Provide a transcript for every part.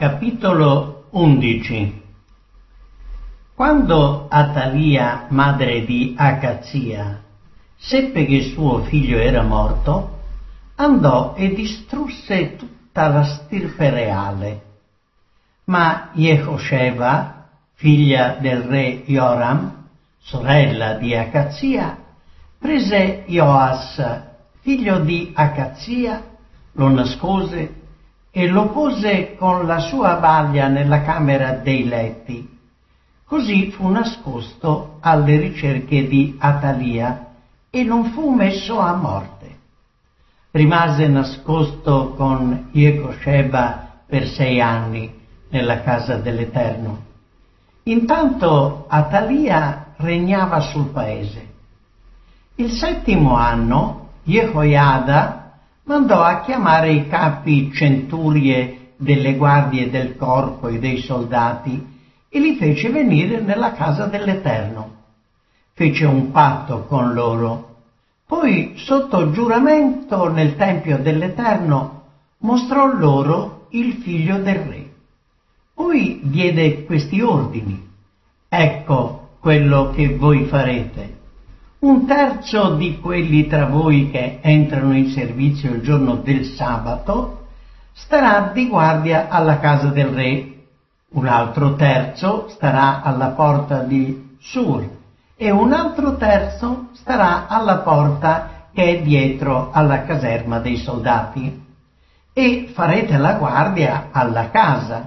Capitolo 11. Quando Atalia, madre di Acazia, seppe che suo figlio era morto, andò e distrusse tutta la stirpe reale. Ma Jehosceva, figlia del re Joram, sorella di Acazia, prese Joas, figlio di Acazia, lo nascose e lo pose con la sua baglia nella camera dei letti. Così fu nascosto alle ricerche di Atalia e non fu messo a morte. Rimase nascosto con Jehosceva per 6 anni nella casa dell'Eterno. Intanto Atalia regnava sul paese. Il 7° anno Jehoiada mandò a chiamare i capi centurie delle guardie del corpo e dei soldati e li fece venire nella casa dell'Eterno. Fece un patto con loro. Poi, sotto giuramento nel tempio dell'Eterno, mostrò loro il figlio del re. Poi diede questi ordini: ecco quello che voi farete. 1/3 di quelli tra voi che entrano in servizio il giorno del sabato starà di guardia alla casa del re, un altro terzo starà alla porta di Sur e un altro terzo starà alla porta che è dietro alla caserma dei soldati. E farete la guardia alla casa,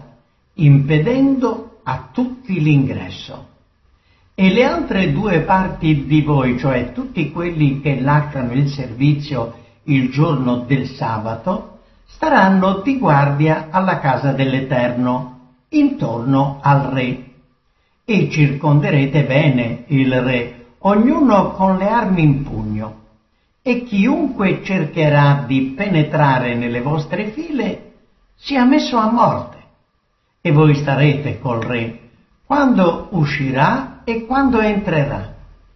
impedendo a tutti l'ingresso. E le altre 2 parti di voi, cioè tutti quelli che lasciano il servizio il giorno del sabato, staranno di guardia alla casa dell'Eterno, intorno al re. E circonderete bene il re, ognuno con le armi in pugno. E chiunque cercherà di penetrare nelle vostre file sia messo a morte. E voi starete col re quando uscirà e quando entrerà.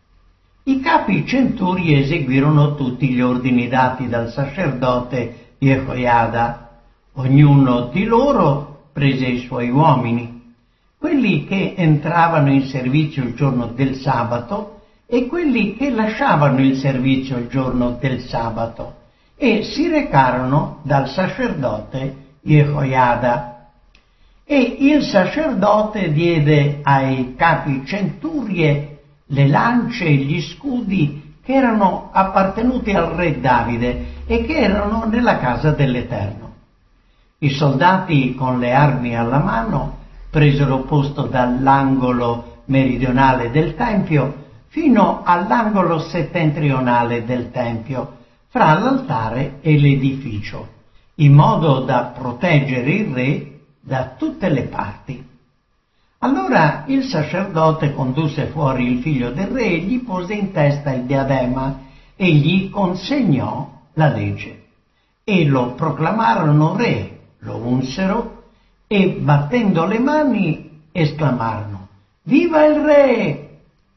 I capi centuri eseguirono tutti gli ordini dati dal sacerdote Jehoiada. Ognuno di loro prese i suoi uomini, quelli che entravano in servizio il giorno del sabato e quelli che lasciavano il servizio il giorno del sabato, e si recarono dal sacerdote Jehoiada. E il sacerdote diede ai capi centurie le lance e gli scudi che erano appartenuti al re Davide e che erano nella casa dell'Eterno. I soldati con le armi alla mano presero posto dall'angolo meridionale del Tempio fino all'angolo settentrionale del Tempio, fra l'altare e l'edificio, in modo da proteggere il re da tutte le parti. Allora il sacerdote condusse fuori il figlio del re e gli pose in testa il diadema e gli consegnò la legge. E lo proclamarono re, lo unsero e battendo le mani esclamarono: «Viva il re!»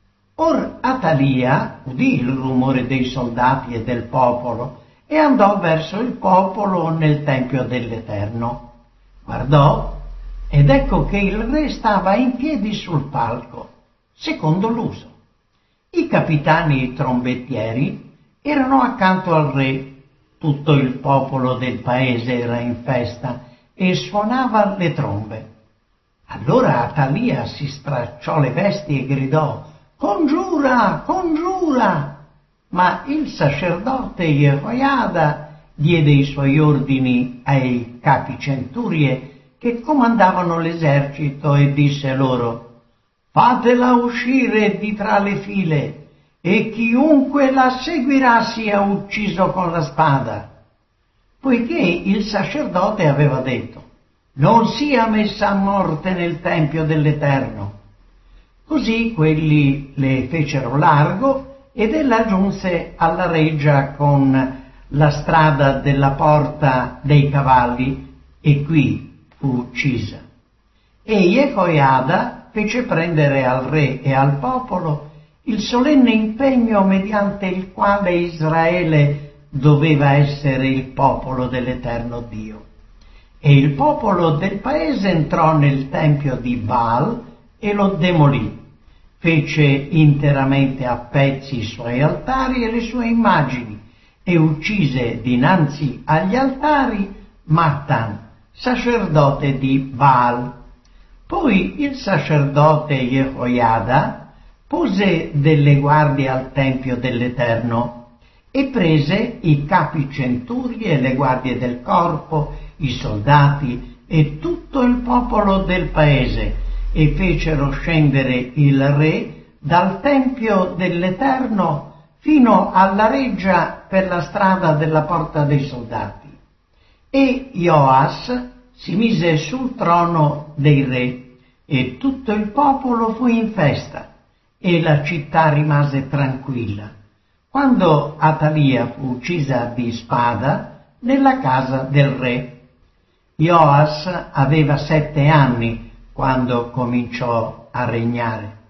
Or Atalia udì il rumore dei soldati e del popolo e andò verso il popolo nel tempio dell'Eterno. Guardò ed ecco che il re stava in piedi sul palco, secondo l'uso. I capitani trombettieri erano accanto al re, tutto il popolo del paese era in festa e suonava le trombe. Allora Atalia si stracciò le vesti e gridò: «Congiura, congiura!» Ma il sacerdote Jehoiada diede i suoi ordini ai capi centurie che comandavano l'esercito e disse loro: «Fatela uscire di tra le file e chiunque la seguirà sia ucciso con la spada», poiché il sacerdote aveva detto: «Non sia messa a morte nel tempio dell'Eterno». Così quelli le fecero largo ed ella giunse alla reggia con la strada della porta dei cavalli e qui fu uccisa. E Jehoiada fece prendere al re e al popolo il solenne impegno mediante il quale Israele doveva essere il popolo dell'Eterno Dio. e il popolo del paese entrò nel tempio di Baal e lo demolì. Fece interamente a pezzi i suoi altari e le sue immagini e uccise dinanzi agli altari Mattan, sacerdote di Baal. Poi il sacerdote Jehoiada pose delle guardie al tempio dell'Eterno e prese i capi centuri e le guardie del corpo, i soldati e tutto il popolo del paese, e fecero scendere il re dal tempio dell'Eterno fino alla reggia per la strada della porta dei soldati. E Joas si mise sul trono dei re, e tutto il popolo fu in festa, e la città rimase tranquilla, quando Atalia fu uccisa di spada nella casa del re. Joas aveva 7 anni quando cominciò a regnare.